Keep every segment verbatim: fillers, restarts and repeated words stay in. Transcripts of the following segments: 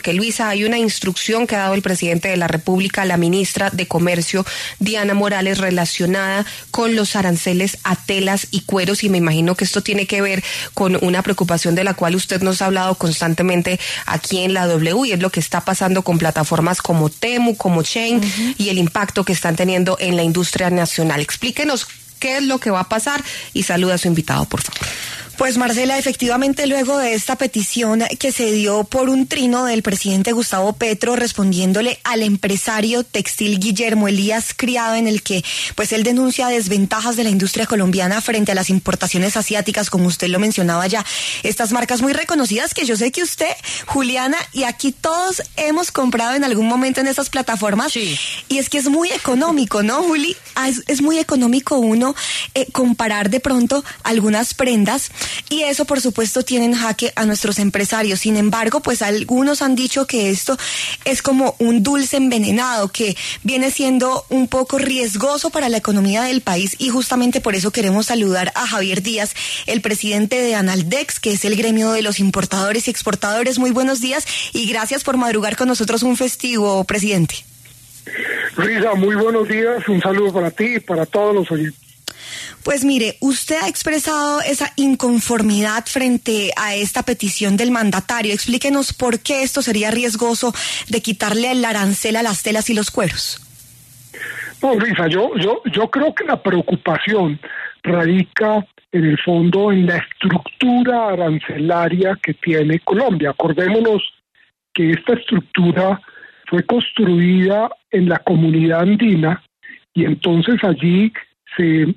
Que Luisa, hay una instrucción que ha dado el presidente de la República a la ministra de Comercio, Diana Morales, relacionada con los aranceles a telas y cueros, y me imagino que esto tiene que ver con una preocupación de la cual usted nos ha hablado constantemente aquí en la W, y es lo que está pasando con plataformas como Temu, como Shein, uh-huh. y el impacto que están teniendo en la industria nacional. Explíquenos qué es lo que va a pasar y saluda a su invitado, por favor. Pues Marcela, efectivamente luego de esta petición que se dio por un trino del presidente Gustavo Petro respondiéndole al empresario textil Guillermo Elías Criado, en el que pues él denuncia desventajas de la industria colombiana frente a las importaciones asiáticas, como usted lo mencionaba ya, estas marcas muy reconocidas que yo sé que usted, Juliana, y aquí todos hemos comprado en algún momento en esas plataformas, sí. Y es que es muy económico, ¿no, Juli? Es, es muy económico uno eh, comparar de pronto algunas prendas. Y eso, por supuesto, tiene en jaque a nuestros empresarios. Sin embargo, pues algunos han dicho que esto es como un dulce envenenado, que viene siendo un poco riesgoso para la economía del país, y justamente por eso queremos saludar a Javier Díaz, el presidente de Analdex, que es el gremio de los importadores y exportadores. Muy buenos días y gracias por madrugar con nosotros un festivo, presidente. Luisa, muy buenos días. Un saludo para ti y para todos los oyentes. Pues mire, usted ha expresado esa inconformidad frente a esta petición del mandatario. Explíquenos por qué esto sería riesgoso de quitarle el arancel a las telas y los cueros. No, Luisa, yo, yo, yo creo que la preocupación radica en el fondo en la estructura arancelaria que tiene Colombia. Acordémonos que esta estructura fue construida en la comunidad andina y entonces allí se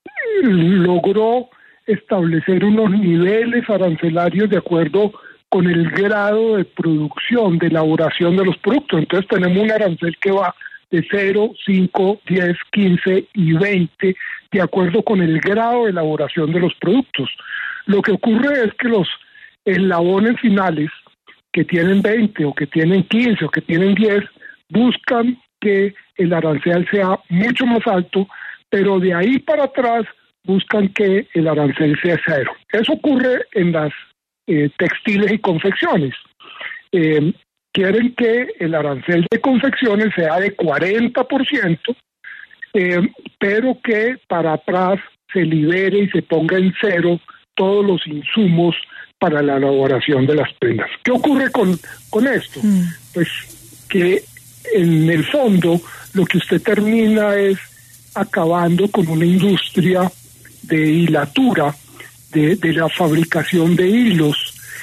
logró establecer unos niveles arancelarios de acuerdo con el grado de producción, de elaboración de los productos. Entonces tenemos un arancel que va de cero, cinco, diez, quince y veinte, de acuerdo con el grado de elaboración de los productos. Lo que ocurre es que los eslabones finales, que tienen veinte o que tienen quince o que tienen diez, buscan que el arancel sea mucho más alto, pero de ahí para atrás buscan que el arancel sea cero. Eso ocurre en las eh, textiles y confecciones. Eh, quieren que el arancel de confecciones sea de cuarenta por ciento, eh, pero que para atrás se libere y se ponga en cero todos los insumos para la elaboración de las prendas. ¿Qué ocurre con, con esto? Mm. Pues que en el fondo lo que usted termina es acabando con una industria de hilatura, de, de la fabricación de hilos,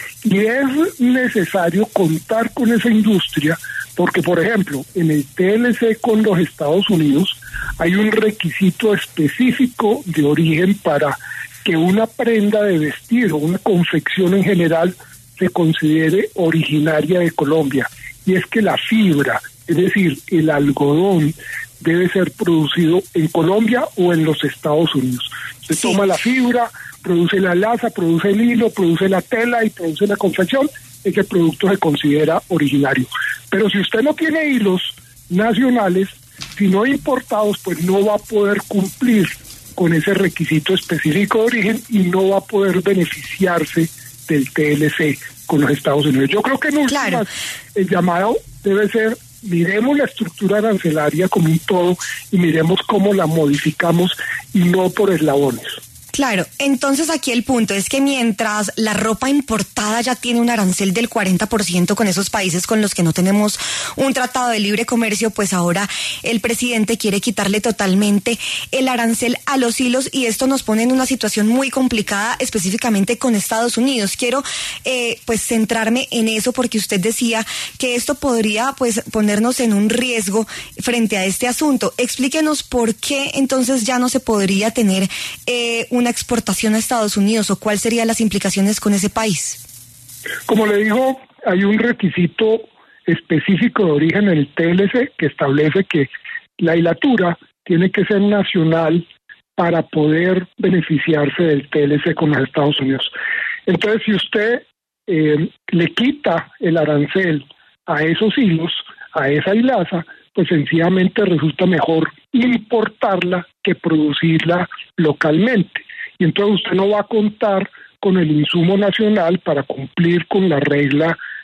y es necesario contar con esa industria porque, por ejemplo, en el T L C con los Estados Unidos hay un requisito específico de origen para que una prenda de vestido, una confección en general, se considere originaria de Colombia, y es que la fibra, es decir, el algodón, debe ser producido en Colombia o en los Estados Unidos. Se sí. toma la fibra, produce la laza, produce el hilo, produce la tela y produce la confección. Ese producto se considera originario. Pero si usted no tiene hilos nacionales, sino importados, pues no va a poder cumplir con ese requisito específico de origen y no va a poder beneficiarse del T L C con los Estados Unidos. Yo creo que en últimas, claro. el llamado debe ser: miremos la estructura arancelaria como un todo y miremos cómo la modificamos y no por eslabones. Claro, entonces aquí el punto es que mientras la ropa importada ya tiene un arancel del cuarenta por ciento con esos países con los que no tenemos un tratado de libre comercio, pues ahora el presidente quiere quitarle totalmente el arancel a los hilos, y esto nos pone en una situación muy complicada específicamente con Estados Unidos. Quiero eh, pues centrarme en eso porque usted decía que esto podría pues ponernos en un riesgo frente a este asunto. Explíquenos por qué entonces ya no se podría tener eh, una exportación a Estados Unidos, o cuáles serían las implicaciones con ese país. Como le digo, hay un requisito específico de origen en el T L C que establece que la hilatura tiene que ser nacional para poder beneficiarse del T L C con los Estados Unidos. Entonces, si usted eh, le quita el arancel a esos hilos, a esa hilaza, pues sencillamente resulta mejor importarla que producirla localmente. Y entonces usted no va a contar con el insumo nacional para cumplir con la regla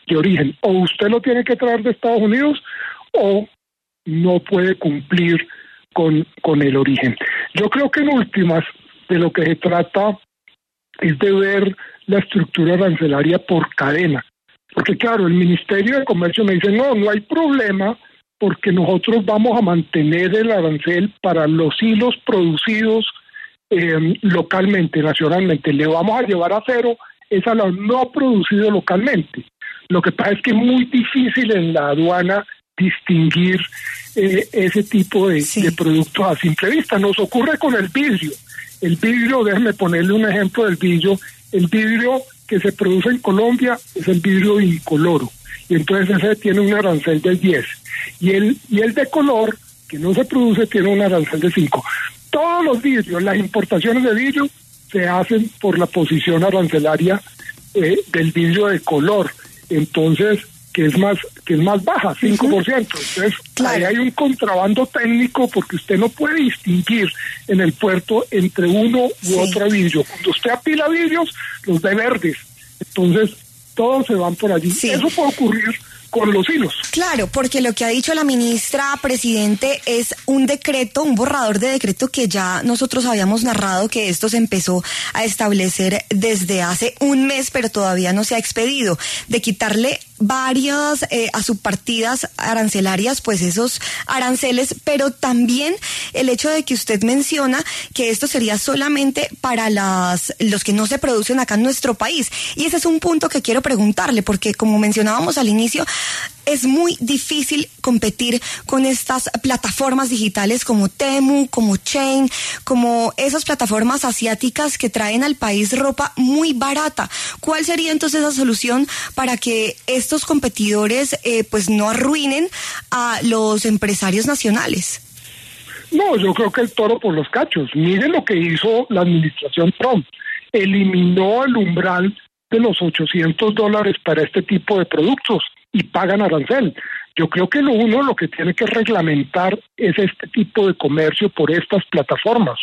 de origen. O usted lo tiene que traer de Estados Unidos o no puede cumplir con, con el origen. Yo creo que en últimas de lo que se trata es de ver la estructura arancelaria por cadena. Porque claro, el Ministerio de Comercio me dice, no, no hay problema porque nosotros vamos a mantener el arancel para los hilos producidos eh, localmente, nacionalmente. Le vamos a llevar a cero es a lo no producido localmente. Lo que pasa es que es muy difícil en la aduana distinguir eh, ese tipo de, sí. de productos a simple vista. Nos ocurre con el vidrio. El vidrio, déjeme ponerle un ejemplo del vidrio. El vidrio que se produce en Colombia es el vidrio incoloro. Y entonces ese tiene un arancel de diez. Y el, y el de color, que no se produce, tiene un arancel de cinco. Todos los vidrios, las importaciones de vidrio, se hacen por la posición arancelaria eh, del vidrio de color. Entonces, que es más que es más baja, cinco por ciento. Entonces, claro. Ahí hay un contrabando técnico porque usted no puede distinguir en el puerto entre uno u sí. otro vidrio. Cuando usted apila vidrios, los ve verdes. Entonces, todos se van por allí. Sí. Eso puede ocurrir con los hilos. Claro, porque lo que ha dicho la ministra presidente es un decreto, un borrador de decreto que ya nosotros habíamos narrado que esto se empezó a establecer desde hace un mes, pero todavía no se ha expedido, de quitarle varias eh, a subpartidas arancelarias, pues esos aranceles, pero también el hecho de que usted menciona que esto sería solamente para las los que no se producen acá en nuestro país. Y ese es un punto que quiero preguntarle, porque como mencionábamos al inicio, es muy difícil competir con estas plataformas digitales como Temu, como Chain, como esas plataformas asiáticas que traen al país ropa muy barata. ¿Cuál sería entonces la solución para que estos competidores eh, pues no arruinen a los empresarios nacionales? No, yo creo que el toro por los cachos. Miren lo que hizo la administración Trump. Eliminó el umbral de los ochocientos dólares para este tipo de productos y pagan arancel. Yo creo que lo uno lo que tiene que reglamentar es este tipo de comercio por estas plataformas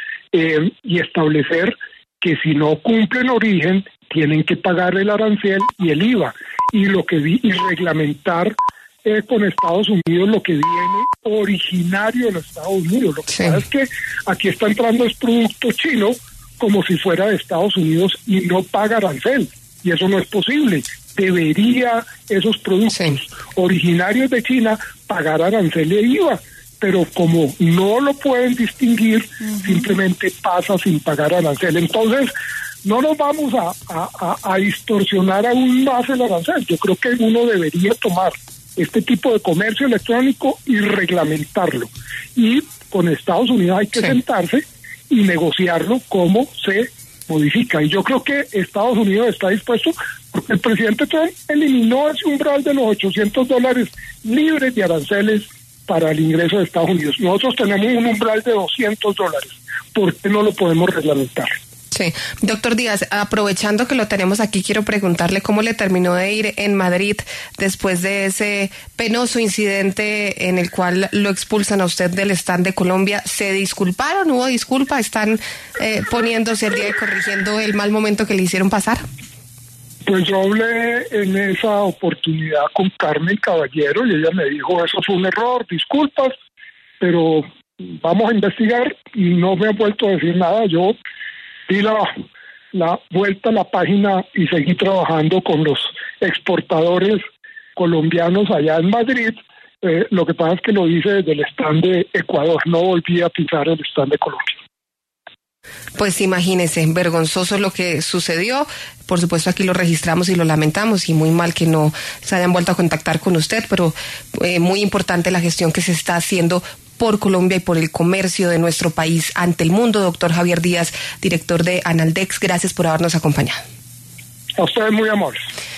eh, y establecer que si no cumplen origen tienen que pagar el arancel y el I V A y lo que vi, y reglamentar eh, con Estados Unidos lo que viene originario de los Estados Unidos. Lo que sí. pasa es que aquí está entrando es producto chino como si fuera de Estados Unidos y no paga arancel y eso no es posible. Debería esos productos sí. originarios de China pagar arancel e I V A, pero como no lo pueden distinguir, uh-huh. simplemente pasa sin pagar arancel. Entonces, no nos vamos a, a, a distorsionar aún más el arancel. Yo creo que uno debería tomar este tipo de comercio electrónico y reglamentarlo. Y con Estados Unidos hay que sí. sentarse y negociarlo cómo se modifica. Y yo creo que Estados Unidos está dispuesto, porque el presidente Trump eliminó ese umbral de los ochocientos dólares libres de aranceles para el ingreso de Estados Unidos. Nosotros tenemos un umbral de doscientos dólares. ¿Por qué no lo podemos reglamentar? Sí. Doctor Díaz, aprovechando que lo tenemos aquí, quiero preguntarle cómo le terminó de ir en Madrid después de ese penoso incidente en el cual lo expulsan a usted del stand de Colombia. ¿Se disculparon? ¿Hubo disculpa? ¿Están eh, poniéndose al día y corrigiendo el mal momento que le hicieron pasar? Pues yo hablé en esa oportunidad con Carmen Caballero y ella me dijo, eso fue un error, disculpas, pero vamos a investigar, y no me ha vuelto a decir nada. Yo di la, la vuelta a la página y seguí trabajando con los exportadores colombianos allá en Madrid. Eh, lo que pasa es que lo hice desde el stand de Ecuador, no volví a pisar el stand de Colombia. Pues imagínese, vergonzoso lo que sucedió. Por supuesto aquí lo registramos y lo lamentamos, y muy mal que no se hayan vuelto a contactar con usted, pero eh, muy importante la gestión que se está haciendo por Colombia y por el comercio de nuestro país ante el mundo. Doctor Javier Díaz, director de Analdex, gracias por habernos acompañado. A ustedes muy amables.